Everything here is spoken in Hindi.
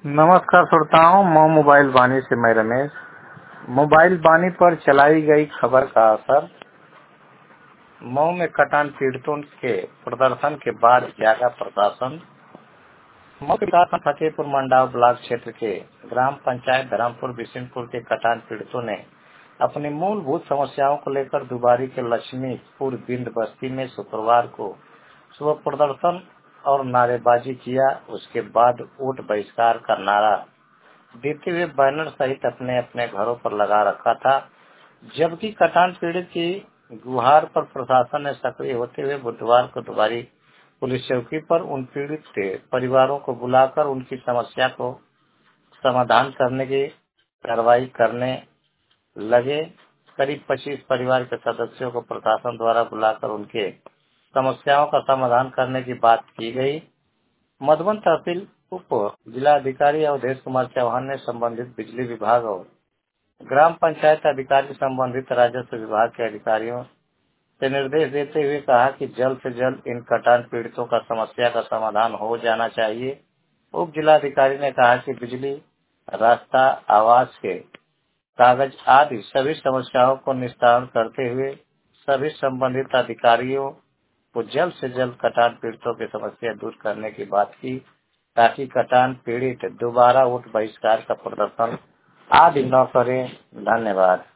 नमस्कार श्रोताओं, मैं मोबाइल बानी से मैं रमेश। मोबाइल बानी पर चलाई गई खबर का असर। मऊ में कटान पीड़ितों के प्रदर्शन के बाद जागा प्रशासन। मऊ के विकास फतेहपुर मंडाव ब्लॉक क्षेत्र के ग्राम पंचायत धरमपुर बिशनपुर के कटान पीड़ितों ने अपनी मूलभूत समस्याओं को लेकर दुबारी के लक्ष्मीपुर बिंद बस्ती में शुक्रवार को सुबह प्रदर्शन और नारेबाजी किया। उसके बाद वोट बहिष्कार का नारा देते हुए बैनर सहित अपने अपने घरों पर लगा रखा था। जबकि कटान पीड़ित की गुहार पर प्रशासन ने सक्रिय होते हुए बुधवार को दुबारी पुलिस चौकी पर उन पीड़ित के परिवारों को बुलाकर उनकी समस्या को समाधान करने की कार्रवाई करने लगे। करीब 25 परिवार के सदस्यों को प्रशासन द्वारा बुलाकर उनके समस्याओं का समाधान करने की बात की गई। मधुबन तहसील उप जिलाधिकारी अवधेश कुमार चौहान ने संबंधित बिजली विभाग और ग्राम पंचायत अधिकारी संबंधित राजस्व विभाग के अधिकारियों से निर्देश देते हुए कहा कि जल्द से जल्द इन कटान पीड़ितों का समस्या का समाधान हो जाना चाहिए। उप जिलाधिकारी ने कहा कि बिजली, रास्ता, आवास के कागज आदि सभी समस्याओं को निस्तारण करते हुए सभी संबंधित अधिकारियों को जल्द से जल्द कटान पीड़ितों की समस्या दूर करने की बात की, ताकि कटान पीड़ित दोबारा वोट बहिष्कार का प्रदर्शन आदि न करें। धन्यवाद।